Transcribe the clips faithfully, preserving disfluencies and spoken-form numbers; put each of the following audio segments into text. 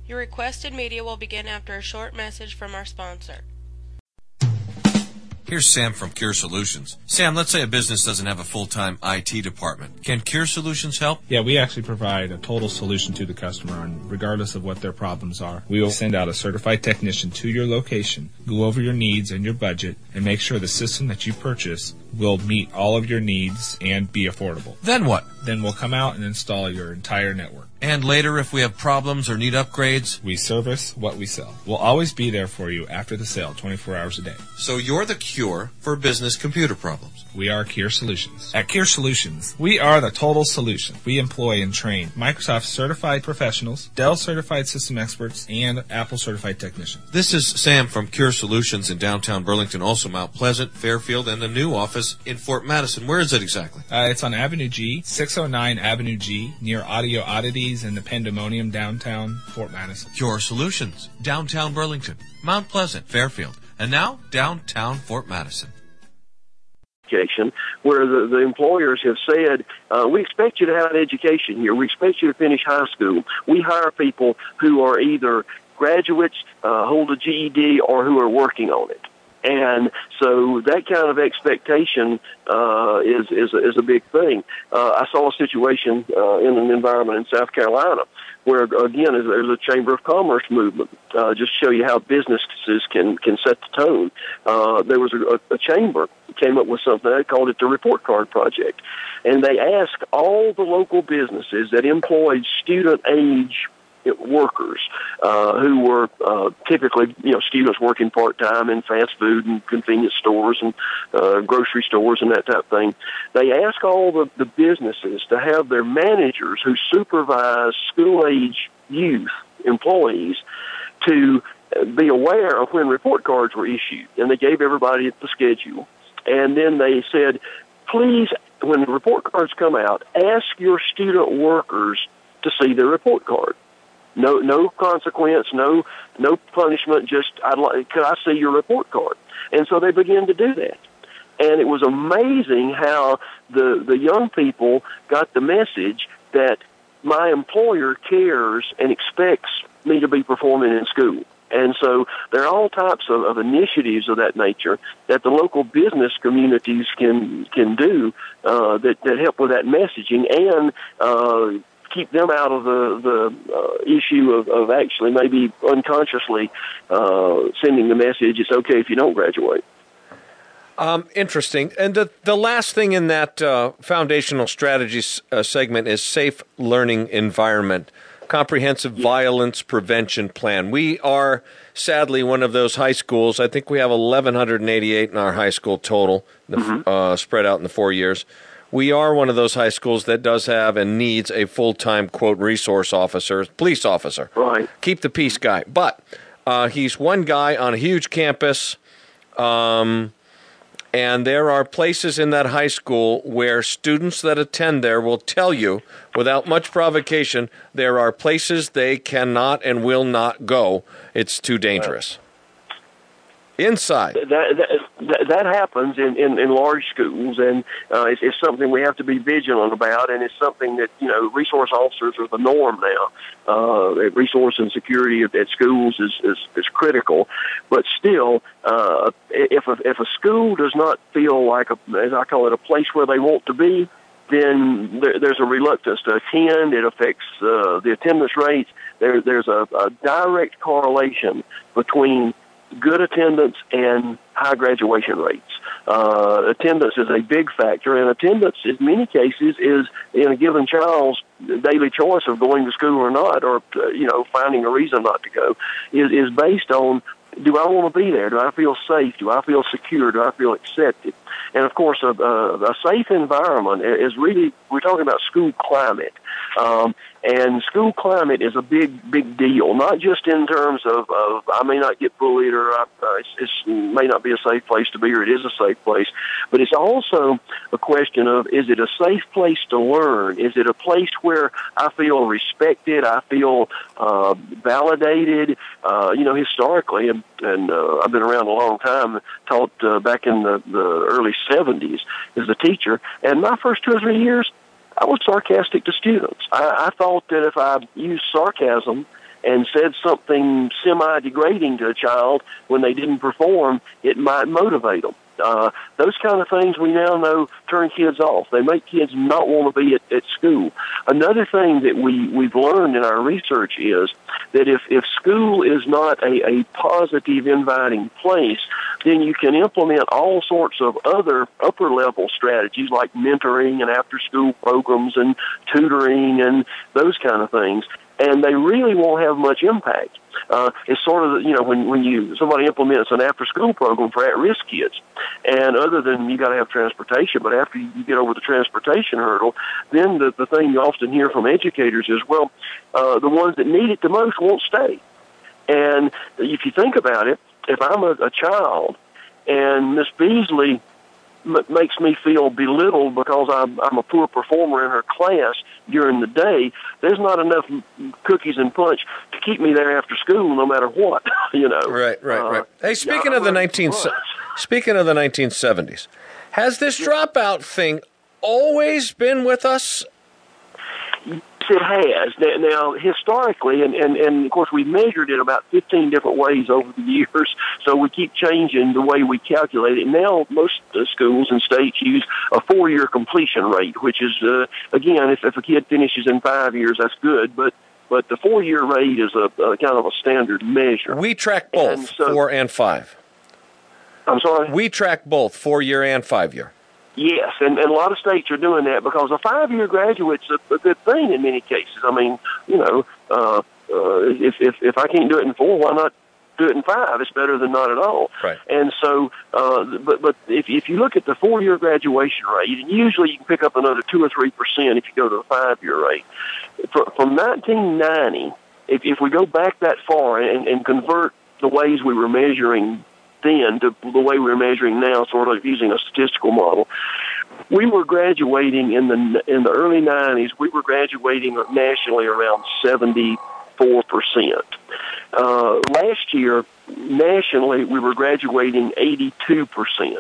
Your requested media will begin after a short message from our sponsor. Here's Sam from Cure Solutions. Sam, let's say a business doesn't have a full-time I T department. Can Cure Solutions help? Yeah, we actually provide a total solution to the customer, and regardless of what their problems are. We will send out a certified technician to your location, go over your needs and your budget, and make sure the system that you purchase will meet all of your needs and be affordable. Then what? Then we'll come out and install your entire network. And later, if we have problems or need upgrades? We service what we sell. We'll always be there for you after the sale, twenty-four hours a day. So you're the cure for business computer problems. We are Cure Solutions. At Cure Solutions, we are the total solution. We employ and train Microsoft certified professionals, Dell certified system experts, and Apple certified technicians. This is Sam from Cure Solutions in downtown Burlington, also Mount Pleasant, Fairfield, and the new office in Fort Madison. Where is it exactly? Uh, it's on Avenue G, six oh nine Avenue G, near Audio Oddities and the Pandemonium, downtown Fort Madison. Cure Solutions, downtown Burlington, Mount Pleasant, Fairfield, and now downtown Fort Madison. Where the, the employers have said, uh, we expect you to have an education here. We expect you to finish high school. We hire people who are either graduates, uh, hold a G E D, or who are working on it. And so that kind of expectation uh, is is a, is a big thing. Uh, I saw a situation uh, in an environment in South Carolina where, again, there's a Chamber of Commerce movement. Uh, just to show you how businesses can can set the tone. Uh, there was a, a chamber that came up with something. They called it the Report Card Project, and they asked all the local businesses that employed student age workers uh, who were uh, typically, you know, students working part-time in fast food and convenience stores and uh, grocery stores and that type of thing. They ask all the, the businesses to have their managers who supervise school-age youth employees to be aware of when report cards were issued, and they gave everybody the schedule. And then they said, please, when the report cards come out, ask your student workers to see their report card. No, no consequence, no, no punishment. Just, I'd like, could I see your report card? And so they began to do that, and it was amazing how the the young people got the message that my employer cares and expects me to be performing in school. And so there are all types of, of initiatives of that nature that the local business communities can can do uh, that that help with that messaging and. Uh, keep them out of the, the uh, issue of, of actually maybe unconsciously uh, sending the message, it's okay if you don't graduate. Um, interesting. And the, the last thing in that uh, foundational strategies uh, segment is safe learning environment, comprehensive yeah. violence prevention plan. We are, sadly, one of those high schools. I think we have eleven eighty-eight in our high school total, the, mm-hmm. uh, spread out in the four years. We are one of those high schools that does have and needs a full-time, quote, resource officer, police officer. Right. Keep the peace guy. But uh, he's one guy on a huge campus, um, and there are places in that high school where students that attend there will tell you, without much provocation, there are places they cannot and will not go. It's too dangerous. Right. Inside. That, that, that happens in, in, in large schools, and uh, it's, it's something we have to be vigilant about, and it's something that, you know, resource officers are the norm now. Uh, resource and security at, at schools is, is, is critical, but still, uh, if, a, if a school does not feel like, a, as I call it, a place where they want to be, then there, there's a reluctance to attend. It affects uh, the attendance rates. There, there's a, a direct correlation between good attendance and high graduation rates. Uh, attendance is a big factor, and attendance in many cases is in a given child's daily choice of going to school or not, or, uh, you know, finding a reason not to go, is, is based on, do I want to be there? Do I feel safe? Do I feel secure? Do I feel accepted? And, of course, a, a, a safe environment is really, we're talking about school climate. Um, and school climate is a big, big deal, not just in terms of, of I may not get bullied or I, uh, it's, it's, it may not be a safe place to be or it is a safe place, but it's also a question of, is it a safe place to learn? Is it a place where I feel respected, I feel uh, validated? Uh, you know, historically, and, and uh, I've been around a long time, taught uh, back in the, the early seventies as a teacher, and my first two or three years, I was sarcastic to students. I, I thought that if I used sarcasm and said something semi-degrading to a child when they didn't perform, it might motivate them. Uh, those kind of things we now know turn kids off. They make kids not want to be at, at school. Another thing that we, we've learned in our research is that if, if school is not a, a positive, inviting place, then you can implement all sorts of other upper-level strategies like mentoring and after-school programs and tutoring and those kind of things, and they really won't have much impact. Uh, it's sort of, you know, when, when you somebody implements an after-school program for at-risk kids, and other than you got to have transportation, but after you get over the transportation hurdle, then the, the thing you often hear from educators is, well, uh, the ones that need it the most won't stay. And if you think about it, if I'm a, a child and Miss Beasley m- makes me feel belittled because I'm, I'm a poor performer in her class during the day, there's not enough cookies and punch to keep me there after school, no matter what. You know. Right, right, uh, right. Hey, speaking yeah, of the I'm nineteen, punch. speaking of the nineteen seventies, has this dropout thing always been with us? It has. Now, historically, and, and, and of course, we've measured it about fifteen different ways over the years, so we keep changing the way we calculate it. Now, most uh, schools and states use a four-year completion rate, which is, uh, again, if, if a kid finishes in five years, that's good, but but the four-year rate is a, a kind of a standard measure. We track both, And so- four and five. I'm sorry? We track both, four-year and five-year. Yes, and, and a lot of states are doing that because a five-year graduate's a, a good thing in many cases. I mean, you know, uh, uh, if, if if I can't do it in four, why not do it in five? It's better than not at all. Right. And so, uh, but but if if you look at the four-year graduation rate, and usually you can pick up another two or three percent if you go to the five-year rate. For, from nineteen ninety, if if we go back that far and, and convert the ways we were measuring then to the way we're measuring now, sort of using a statistical model, we were graduating in the in the early nineties. We were graduating nationally around seventy-four percent. Uh, last year, nationally, we were graduating eighty-two percent.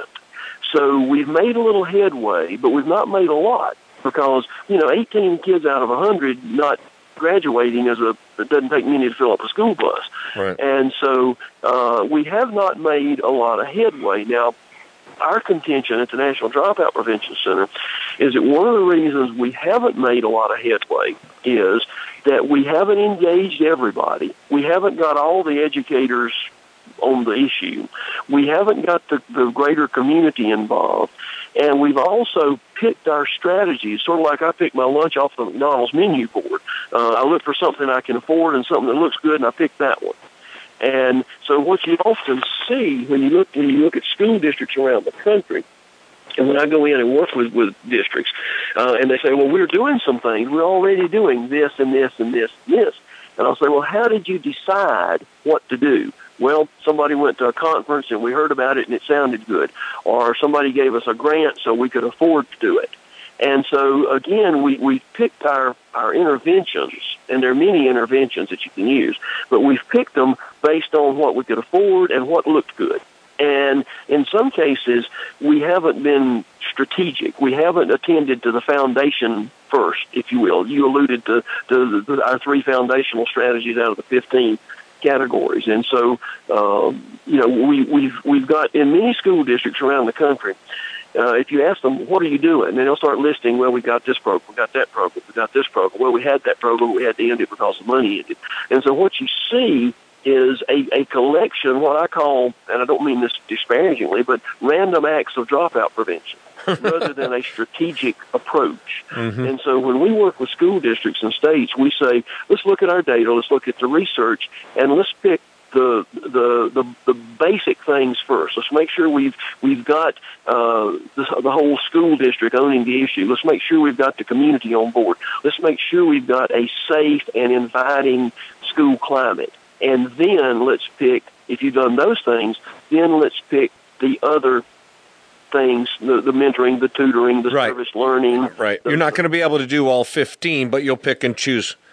So we've made a little headway, but we've not made a lot because, you know, eighteen kids out of one hundred not graduating is a, it doesn't take many to fill up a school bus. Right. And so uh, we have not made a lot of headway. Now, our contention at the National Dropout Prevention Center is that one of the reasons we haven't made a lot of headway is that we haven't engaged everybody. We haven't got all the educators on the issue. We haven't got the, the greater community involved. And we've also picked our strategies, sort of like I pick my lunch off the McDonald's menu board. Uh, I look for something I can afford and something that looks good, and I pick that one. And so what you often see when you look when you look at school districts around the country, and when I go in and work with, with districts, uh, and they say, well, we're doing some things. We're already doing this and this and this and this. And I'll say, well, how did you decide what to do? Well, somebody went to a conference and we heard about it and it sounded good. Or somebody gave us a grant so we could afford to do it. And so, again, we, we picked our, our interventions, and there are many interventions that you can use, but we've picked them based on what we could afford and what looked good. And in some cases, we haven't been strategic. We haven't attended to the foundation first, if you will. You alluded to, to the, our three foundational strategies out of the fifteen categories. And so, um, you know, we, we've, we've got in many school districts around the country, uh, if you ask them, what are you doing? And they'll start listing, well, we got this program, we got that program, we got this program. Well, we had that program, we had to end it because the money ended. And so what you see is a, a collection, what I call, and I don't mean this disparagingly, but random acts of dropout prevention rather than a strategic approach. Mm-hmm. And so when we work with school districts and states, we say, let's look at our data, let's look at the research, and let's pick the the the, the basic things first. Let's make sure we've we've got uh, the, the whole school district owning the issue. Let's make sure we've got the community on board. Let's make sure we've got a safe and inviting school climate. And then let's pick, if you've done those things, then let's pick the other things, the, the mentoring, the tutoring, the right. service learning. Right. You're not going to be able to do all fifteen, but you'll pick and choose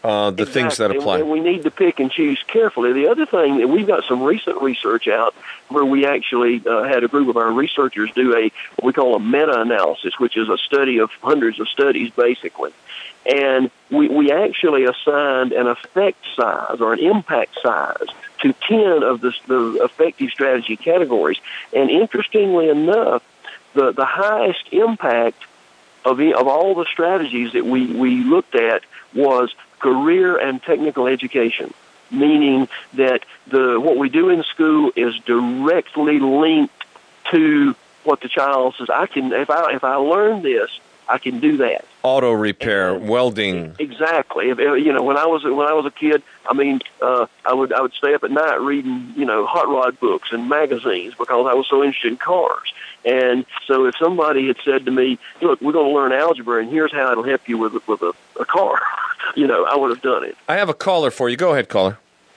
uh, the exactly. things that apply. And we need to pick and choose carefully. The other thing that we've got some recent research out where we actually uh, had a group of our researchers do a what we call a meta-analysis, which is a study of hundreds of studies, basically. And we, we actually assigned an effect size or an impact size to ten of the, the effective strategy categories. And interestingly enough, the, the highest impact of, of all the strategies that we, we looked at was career and technical education, meaning that the what we do in school is directly linked to what the child says. I can if I if I learn this, I can do that. Auto repair, and, welding. Exactly. If, you know, when I was when I was a kid, I mean, uh, I would I would stay up at night reading, you know, hot rod books and magazines because I was so interested in cars. And so, if somebody had said to me, "Look, we're going to learn algebra, and here's how it'll help you with with a, a car," you know, I would have done it. I have a caller for you. Go ahead, caller.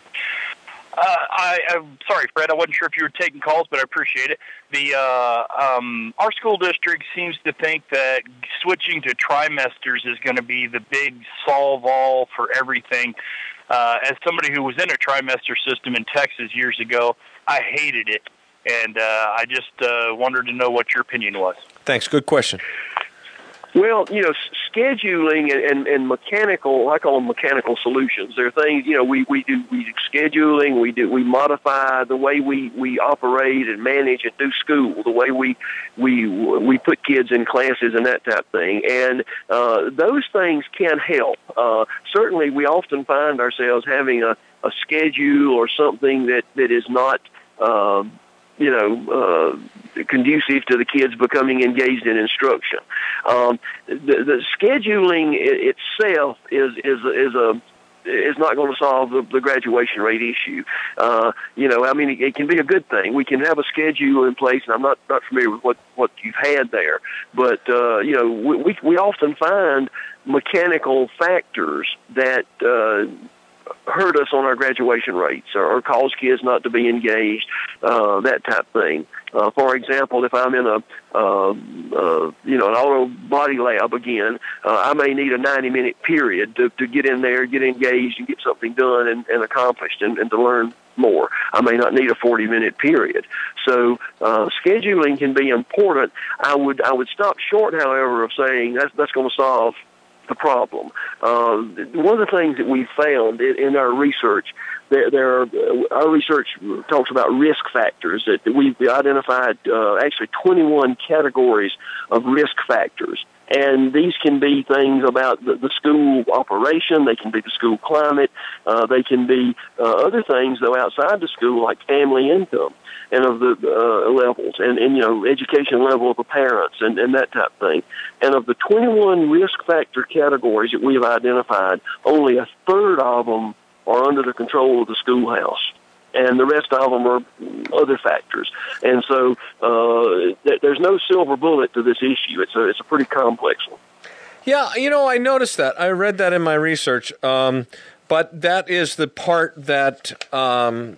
Uh, I, I'm sorry, Fred. I wasn't sure if you were taking calls, but I appreciate it. The uh, um, our school district seems to think that switching to trimesters is going to be the big solve-all for everything. Uh, as somebody who was in a trimester system in Texas years ago, I hated it, and uh, I just uh, wanted to know what your opinion was. Thanks. Good question. Well, you know, scheduling and, and, and mechanical, I call them mechanical solutions. There are things, you know, we, we do we do scheduling, we do we modify the way we, we operate and manage and do school, the way we we we put kids in classes and that type of thing. And uh, those things can help. Uh, certainly, we often find ourselves having a, a schedule or something that, that is not, uh, you know, uh, conducive to the kids becoming engaged in instruction. Um, the, the scheduling itself is is is a is not going to solve the, the graduation rate issue. Uh, you know, I mean, it, it can be a good thing. We can have a schedule in place, and I'm not, not familiar with what, what you've had there, but uh, you know, we, we we often find mechanical factors that uh, hurt us on our graduation rates or, or cause kids not to be engaged, uh, that type of thing. Uh, for example, if I'm in a, uh, uh, you know, an auto body lab again, uh, I may need a ninety-minute period to, to get in there, get engaged, and get something done and, and accomplished and, and to learn more. I may not need a forty-minute period. So uh, scheduling can be important. I would I would stop short, however, of saying that's that's going to solve the problem. Uh, one of the things that we found in, in our research, there, there are, our research talks about risk factors that we've identified uh, actually twenty-one categories of risk factors. And these can be things about the, the school operation. They can be the school climate. Uh, they can be uh, other things, though, outside the school, like family income and of the uh, levels, and, and, you know, education level of the parents and, and that type of thing. And of the twenty-one risk factor categories that we have identified, only a third of them are under the control of the schoolhouse. And the rest of them are other factors. And so uh, th- there's no silver bullet to this issue. It's a, it's a pretty complex one. Yeah, you know, I noticed that. I read that in my research. Um, but that is the part that, um,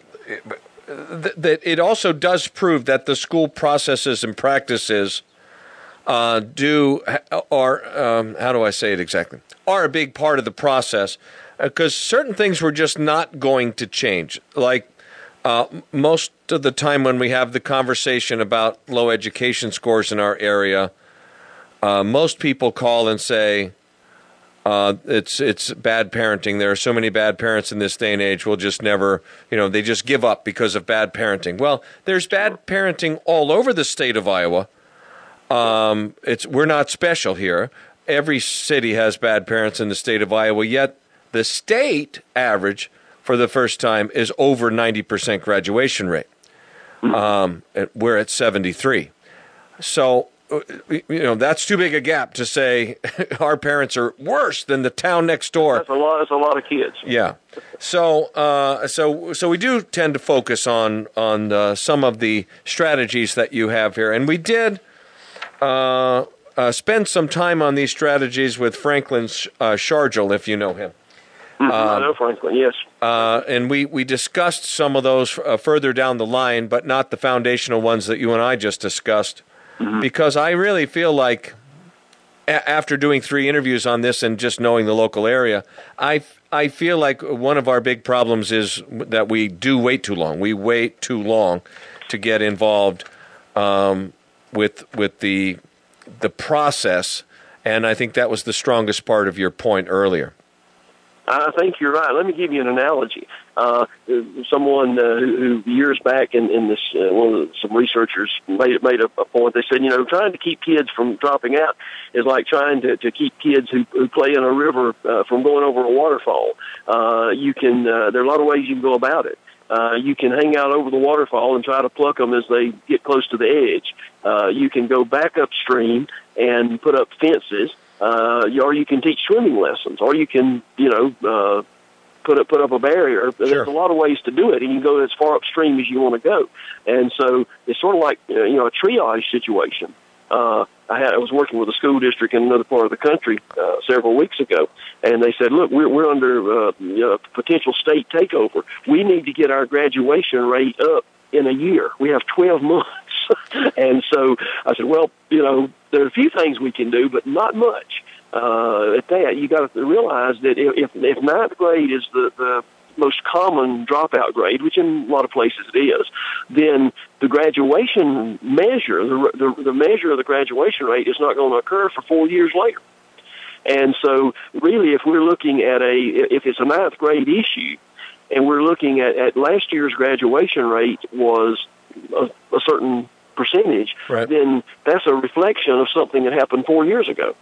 th- that it also does prove that the school processes and practices uh, do, are, um, how do I say it exactly, are a big part of the process. Because uh, certain things were just not going to change. Like, Uh, most of the time when we have the conversation about low education scores in our area, uh, most people call and say, uh, it's it's bad parenting. There are so many bad parents in this day and age, we'll just never, you know, they just give up because of bad parenting. Well, there's bad parenting all over the state of Iowa. Um, it's we're not special here. Every city has bad parents in the state of Iowa, yet the state average for the first time is over ninety percent graduation rate. Um, we're at seventy-three. So, you know, that's too big a gap to say our parents are worse than the town next door. That's a lot, that's a lot of kids. Yeah. So, uh, so, so we do tend to focus on, on uh, some of the strategies that you have here. And we did uh, uh, spend some time on these strategies with Franklin uh, Shargel, if you know him. Mm-hmm. Um, I know Franklin, yes. Uh, and we, we discussed some of those uh, further down the line, but not the foundational ones that you and I just discussed, mm-hmm. because I really feel like a- after doing three interviews on this and just knowing the local area, I, I feel like one of our big problems is that we do wait too long. We wait too long to get involved um, with with the the process, and I think that was the strongest part of your point earlier. I think you're right. Let me give you an analogy. Uh, someone uh, who, who years back in, in this, uh, one of the, some researchers made made a, a point. They said, you know, trying to keep kids from dropping out is like trying to, to keep kids who, who play in a river uh, from going over a waterfall. Uh, you can uh, there are a lot of ways you can go about it. Uh, you can hang out over the waterfall and try to pluck them as they get close to the edge. Uh, you can go back upstream and put up fences. Uh, or you can teach swimming lessons, or you can, you know, uh, put up put up a barrier. Sure. There's a lot of ways to do it, and you can go as far upstream as you want to go. And so it's sort of like, you know, a triage situation. Uh, I had I was working with a school district in another part of the country uh, several weeks ago, and they said, "Look, we're we're under uh, you know, potential state takeover. We need to get our graduation rate up in a year. We have twelve months." And so I said, well, you know, there are a few things we can do, but not much. Uh, at that, you got to realize that if, if ninth grade is the, the most common dropout grade, which in a lot of places it is, then the graduation measure, the, the, the measure of the graduation rate is not going to occur for four years later. And so really, if we're looking at a, if it's a ninth grade issue, and we're looking at, at last year's graduation rate was a, a certain percentage, right, then that's a reflection of something that happened four years ago.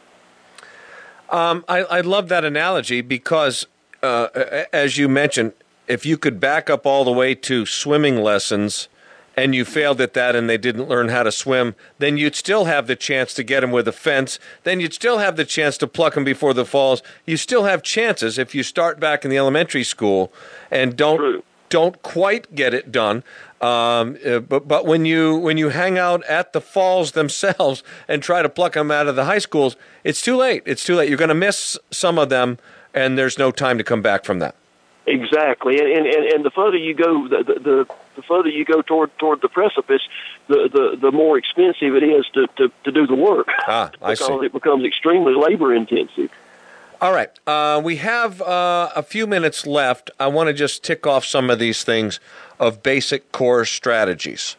Um, I, I love that analogy because, uh, as you mentioned, if you could back up all the way to swimming lessons and you failed at that and they didn't learn how to swim, then you'd still have the chance to get them with a fence. Then you'd still have the chance to pluck them before the falls. You still have chances if you start back in the elementary school and don't True. don't quite get it done. Um, uh, but but when you when you hang out at the falls themselves and try to pluck them out of the high schools, it's too late. It's too late. You're going to miss some of them, and there's no time to come back from that. Exactly, and and, and the further you go, the, the the further you go toward toward the precipice, the the, the more expensive it is to, to, to do the work. Ah, I see. Because it becomes extremely labor intensive. All right, uh, we have uh, a few minutes left. I want to just tick off some of these things of basic core strategies.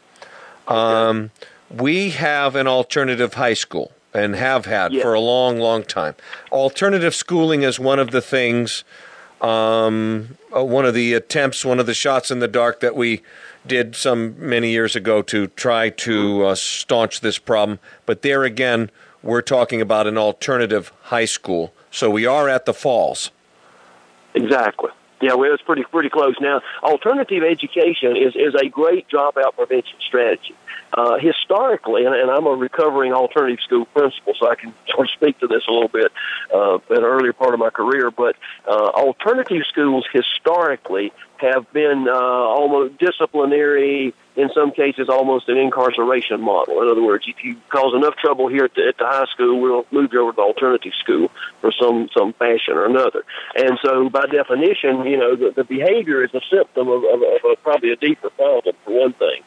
Um, we have an alternative high school and have had yes. for a long, long time. Alternative schooling is one of the things, um, uh, one of the attempts, one of the shots in the dark that we did some many years ago to try to uh, staunch this problem. But there again, we're talking about an alternative high school. So we are at the falls. Exactly. Yeah, well, it's pretty pretty close. Now, alternative education is, is a great dropout prevention strategy. Uh, historically, and, and I'm a recovering alternative school principal, so I can sort of speak to this a little bit uh, in an earlier part of my career, but uh, alternative schools historically have been uh, almost disciplinary, in some cases almost an incarceration model. In other words, if you cause enough trouble here at the, at the high school, we'll move you over to the alternative school for some, some fashion or another. And so by definition, you know, the, the behavior is a symptom of, of, of a, probably a deeper problem, for one thing.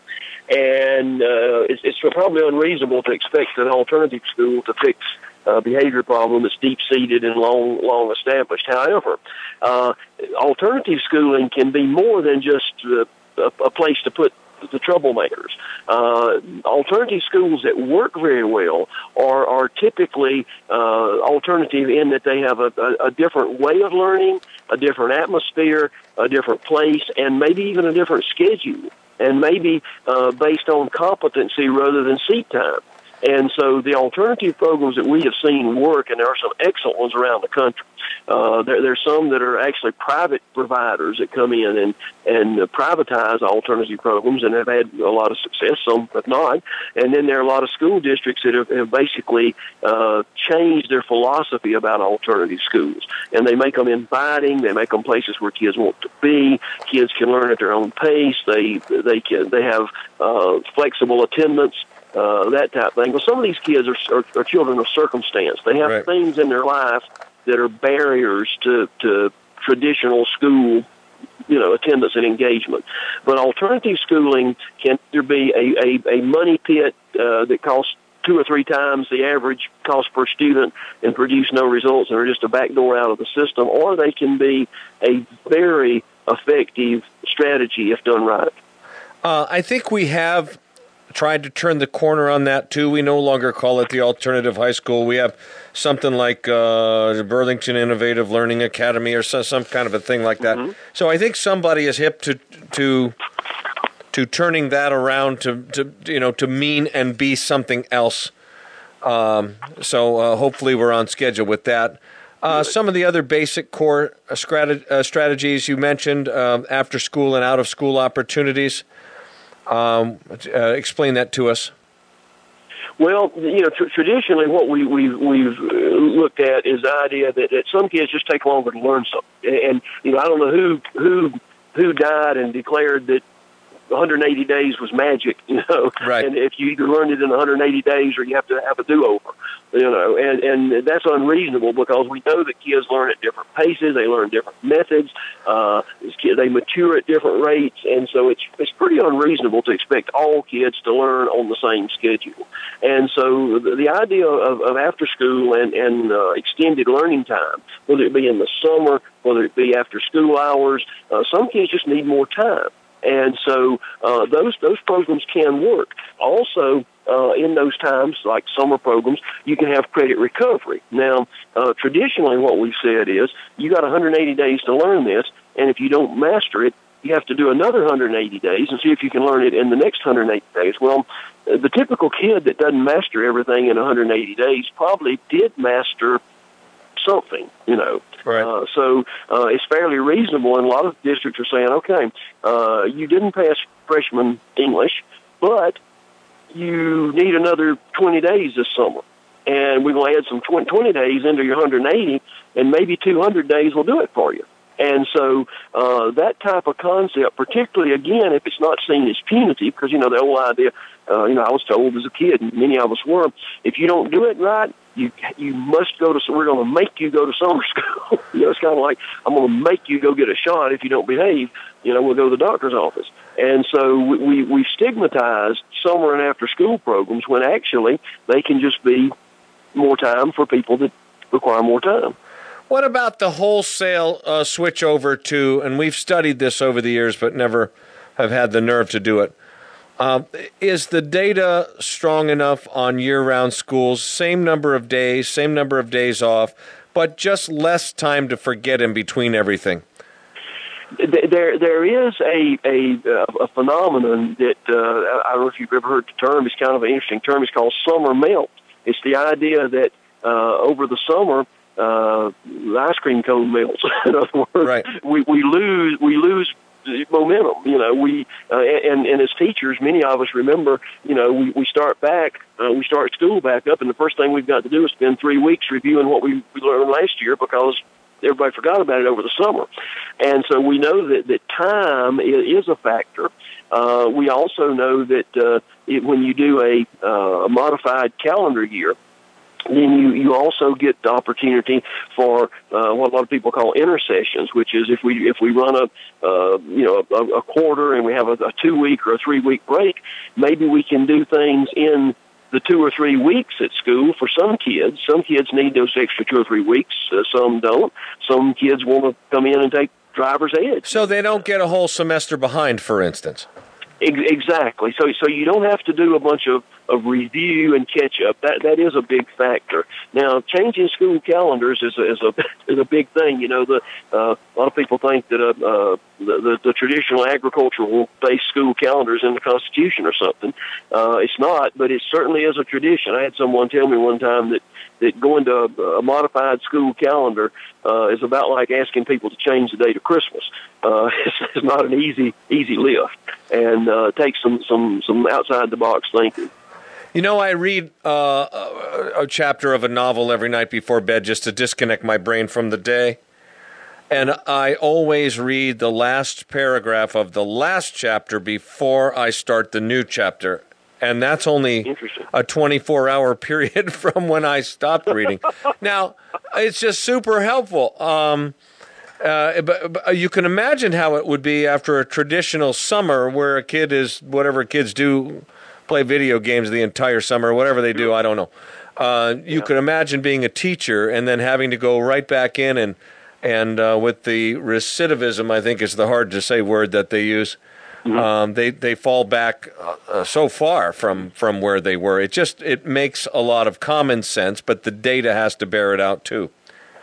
And uh, it's, it's probably unreasonable to expect an alternative school to fix a behavior problem that's deep-seated and long, long established. However, uh, alternative schooling can be more than just uh, a, a place to put the troublemakers. Uh, alternative schools that work very well are, are typically uh, alternative in that they have a, a, a different way of learning, a different atmosphere, a different place, and maybe even a different schedule, and maybe uh, based on competency rather than seat time. And so the alternative programs that we have seen work, and there are some excellent ones around the country. Uh, there, there's some that are actually private providers that come in and, and uh, privatize alternative programs and have had a lot of success, some have not. And then there are a lot of school districts that have, have basically uh, changed their philosophy about alternative schools. And they make them inviting, they make them places where kids want to be, kids can learn at their own pace, they, they, can, they have uh, flexible attendance. Uh, that type of thing. Well, some of these kids are, are, are children of circumstance. They have right. things in their life that are barriers to, to traditional school, you know, attendance and engagement. But alternative schooling can either be a, a, a money pit uh, that costs two or three times the average cost per student and produce no results and are just a backdoor out of the system, or they can be a very effective strategy if done right. Uh, I think we have tried to turn the corner on that, too. We no longer call it the Alternative High School. We have something like uh, Burlington Innovative Learning Academy or some, some kind of a thing like that. Mm-hmm. So I think somebody is hip to to to turning that around to, to you know, to mean and be something else. Um, so uh, hopefully we're on schedule with that. Uh, some of the other basic core uh, strat- uh, strategies you mentioned, uh, after school and out of school opportunities. Um, uh, explain that to us. Well, you know, tr- traditionally what we, we've, we've looked at is the idea that, that some kids just take longer to learn something. And, you know, I don't know who who who died and declared that one hundred eighty days was magic, you know. Right. And if you either learn it in one hundred eighty days or you have to have a do-over, you know. And, and that's unreasonable because we know that kids learn at different paces. They learn different methods. Uh, they mature at different rates. And so it's, it's pretty unreasonable to expect all kids to learn on the same schedule. And so the, the idea of, of after school and, and uh, extended learning time, whether it be in the summer, whether it be after school hours, uh, some kids just need more time. And so uh, those those programs can work. Also, uh, in those times, like summer programs, you can have credit recovery. Now, uh, traditionally what we've said is you got one hundred eighty days to learn this, and if you don't master it, you have to do another one hundred eighty days and see if you can learn it in the next one hundred eighty days. Well, the typical kid that doesn't master everything in one hundred eighty days probably did master something, you know. Right. Uh, so uh, it's fairly reasonable, and a lot of districts are saying, okay, uh, you didn't pass freshman English, but you need another twenty days this summer. And we're going to add some twenty days into your one hundred eighty, and maybe two hundred days will do it for you. And so uh, that type of concept, particularly, again, if it's not seen as punitive, because, you know, the old idea, uh, you know, I was told as a kid, and many of us were, if you don't do it right, you you must go to, so we're going to make you go to summer school. You know, it's kind of like, I'm going to make you go get a shot if you don't behave. You know, we'll go to the doctor's office. And so we, we, we stigmatized summer and after school programs when actually they can just be more time for people that require more time. What about the wholesale uh, switch over to, and we've studied this over the years but never have had the nerve to do it, uh, is the data strong enough on year-round schools, same number of days, same number of days off, but just less time to forget in between everything? There, there is a a, a phenomenon that uh, I don't know if you've ever heard the term. It's kind of an interesting term. It's called summer melt. It's the idea that uh, over the summer, uh, the ice cream cone melts. In other words, right. we we lose we lose momentum. You know, we uh, and and as teachers, many of us remember. You know, we we start back, uh, we start school back up, and the first thing we've got to do is spend three weeks reviewing what we, we learned last year because everybody forgot about it over the summer. And so we know that, that time is a factor. Uh, we also know that uh, it, when you do a, uh, a modified calendar year, then you, you also get the opportunity for uh, what a lot of people call intersessions, which is if we if we run a uh, you know a, a quarter and we have a, a two week or a three week break, maybe we can do things in the two or three weeks at school for some kids. Some kids need those extra two or three weeks. Uh, some don't. Some kids want to come in and take driver's ed. So they don't get a whole semester behind, for instance. Exactly. So so you don't have to do a bunch of, of review and catch up. That that is a big factor. Now, changing school calendars is a, is a is a big thing. You know, the uh, a lot of people think that uh, uh, the, the the traditional agricultural based school calendar is in the Constitution or something. Uh, it's not, but it certainly is a tradition. I had someone tell me one time that that going to a, a modified school calendar uh, is about like asking people to change the date of Christmas. Uh, it's, it's not an easy easy lift, and uh, it takes some some some outside the box thinking. You know, I read uh, a, a chapter of a novel every night before bed just to disconnect my brain from the day. And I always read the last paragraph of the last chapter before I start the new chapter. And that's only a twenty-four hour period from when I stopped reading. Now, it's just super helpful. Um, uh, but, but you can imagine how it would be after a traditional summer where a kid is, whatever kids do, play video games the entire summer, whatever they do, I don't know. Uh, you yeah. could imagine being a teacher and then having to go right back in and, and uh, with the recidivism, I think is the hard to say word that they use, mm-hmm. um, they, they fall back uh, so far from, from where they were. It just, it makes a lot of common sense, but the data has to bear it out too.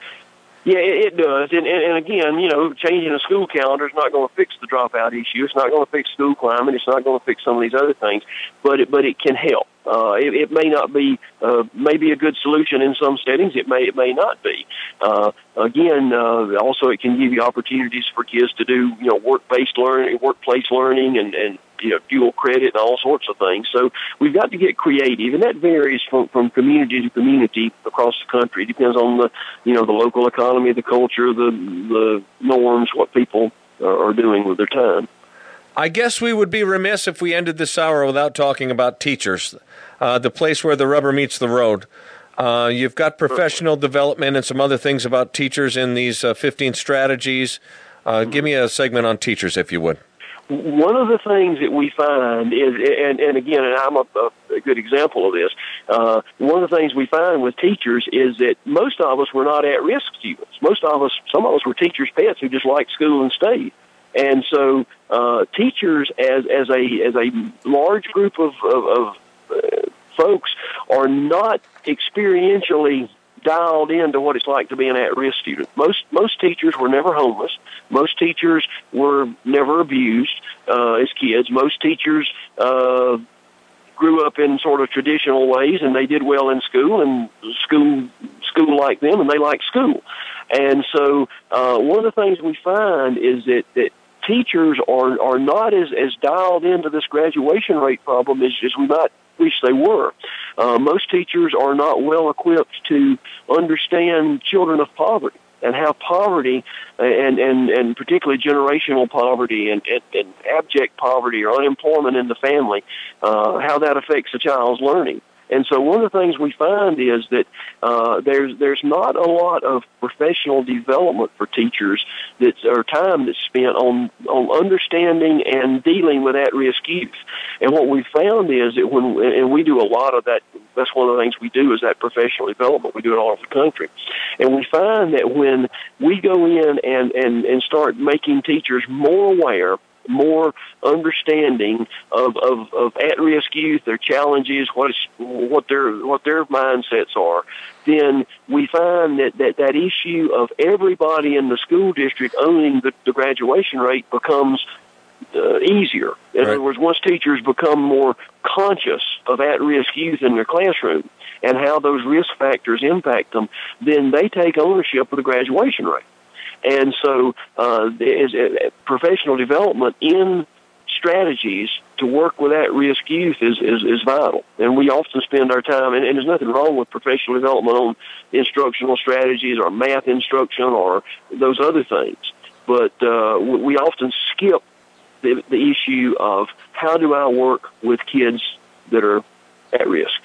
Yeah, it, it does. And, and, and again, you know, changing a school calendar is not going to fix the dropout issue. It's not going to fix school climate. It's not going to fix some of these other things, but it, but it can help. Uh, it, it may not be, uh, maybe a good solution in some settings. It may, it may not be. Uh, again, uh, also it can give you opportunities for kids to do, you know, work-based learning, workplace learning and, and, you know, dual credit and all sorts of things. So we've got to get creative, and that varies from, from community to community across the country. It depends on the, you know, the local economy, the culture, the, the norms, what people are doing with their time. I guess we would be remiss if we ended this hour without talking about teachers, uh, the place where the rubber meets the road. Uh, you've got professional development and some other things about teachers in these uh, fifteen strategies. Uh, give me a segment on teachers, if you would. One of the things that we find is, and, and again, and I'm a, a good example of this, uh, one of the things we find with teachers is that most of us were not at-risk students. Most of us, some of us were teachers' pets who just liked school and stayed. And so uh, teachers, as as a as a large group of, of, of uh, folks, are not experientially dialed into what it's like to be an at-risk student. Most most teachers were never homeless. Most teachers were never abused uh, as kids. Most teachers uh, grew up in sort of traditional ways, and they did well in school, and school school liked them, and they liked school. And so uh, one of the things we find is that, that teachers are are not as, as dialed into this graduation rate problem as, as we might wish they were. Uh, most teachers are not well equipped to understand children of poverty and how poverty and, and, and particularly generational poverty and, and, and abject poverty or unemployment in the family, uh, how that affects a child's learning. And so one of the things we find is that uh, there's there's not a lot of professional development for teachers that's or time that's spent on on understanding and dealing with at-risk youth. And what we found is that when and we do a lot of that. That's one of the things we do is that professional development. We do it all over the country, and we find that when we go in and and and start making teachers more aware, more understanding of, of, of at-risk youth, their challenges, what is, what their what their mindsets are, then we find that, that that issue of everybody in the school district owning the, the graduation rate becomes uh, easier. In right. other words, once teachers become more conscious of at-risk youth in their classroom and how those risk factors impact them, then they take ownership of the graduation rate. And so uh, is, uh, professional development in strategies to work with at-risk youth is, is, is vital. And we often spend our time, and, and there's nothing wrong with professional development on instructional strategies or math instruction or those other things. But uh, we often skip the, the issue of how do I work with kids that are at risk.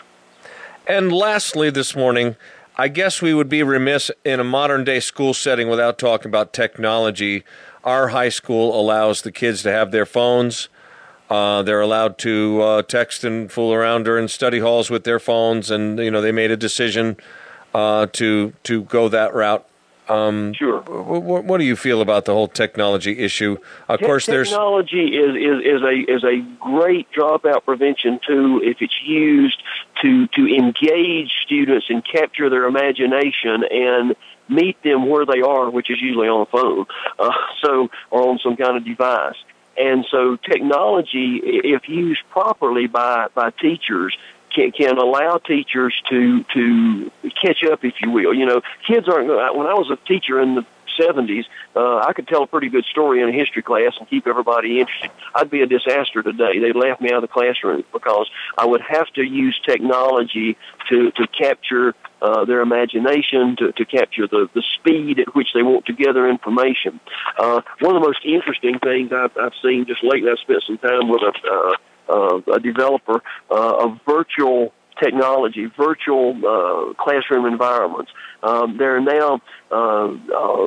And lastly this morning, I guess we would be remiss in a modern-day school setting without talking about technology. Our high school allows the kids to have their phones. Uh, they're allowed to uh, text and fool around during study halls with their phones, and you know they made a decision uh, to to go that route. Um, sure. What, what do you feel about the whole technology issue? Of Te- course, there's technology is, is is a is a great dropout prevention tool if it's used to to engage students and capture their imagination and meet them where they are, which is usually on a phone, uh, so or on some kind of device. And so, technology, if used properly by by teachers, Can, can allow teachers to to catch up, if you will. You know, kids aren't. When I was a teacher in the seventies, uh, I could tell a pretty good story in a history class and keep everybody interested. I'd be a disaster today. They left me out of the classroom because I would have to use technology to to capture uh, their imagination, to, to capture the, the speed at which they want to gather information. Uh, one of the most interesting things I've, I've seen just lately, I've spent some time with a uh, Uh, a developer uh, of virtual technology, virtual uh, classroom environments. Um, there are now uh, uh,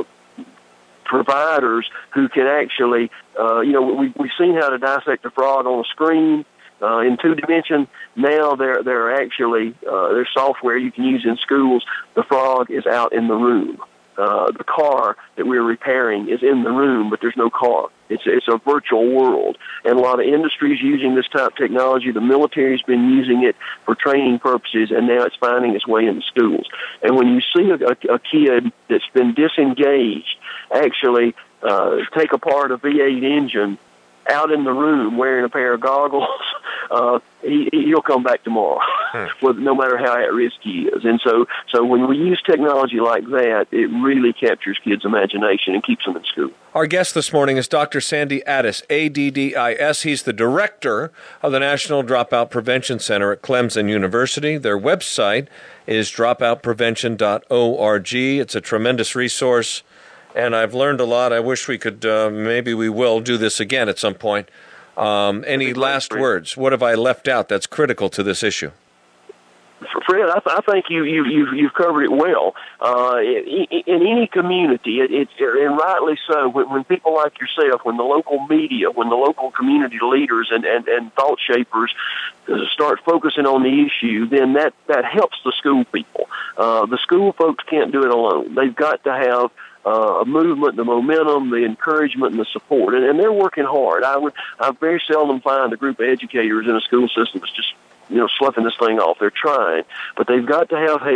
providers who can actually, uh, you know, we, we've seen how to dissect a frog on a screen. Uh, in two dimension, now there there are actually uh, there's software you can use in schools. The frog is out in the room. Uh, the car that we're repairing is in the room, but there's no car. It's it's a virtual world, and a lot of industries using this type of technology. The military's been using it for training purposes, and now it's finding its way into schools. And when you see a, a, a kid that's been disengaged actually uh, take apart a V eight engine out in the room wearing a pair of goggles, uh, he, he'll come back tomorrow, hmm. with, no matter how at risk he is. And so, so when we use technology like that, it really captures kids' imagination and keeps them in school. Our guest this morning is Doctor Sandy Addis, A D D I S. He's the director of the National Dropout Prevention Center at Clemson University. Their website is dropout prevention dot org. It's a tremendous resource, and I've learned a lot. I wish we could, uh, maybe we will do this again at some point. Um, any last words? What have I left out that's critical to this issue? Fred, I, th- I think you, you, you've, you've covered it well. Uh, in, in any community, it, it, and rightly so, when, when people like yourself, when the local media, when the local community leaders and, and, and thought shapers start focusing on the issue, then that, that helps the school people. Uh, the school folks can't do it alone. They've got to have Uh, a movement, the momentum, the encouragement, and the support, and, and they're working hard. I would, I very seldom find a group of educators in a school system that's just, you know, sloughing this thing off. They're trying, but they've got to have help.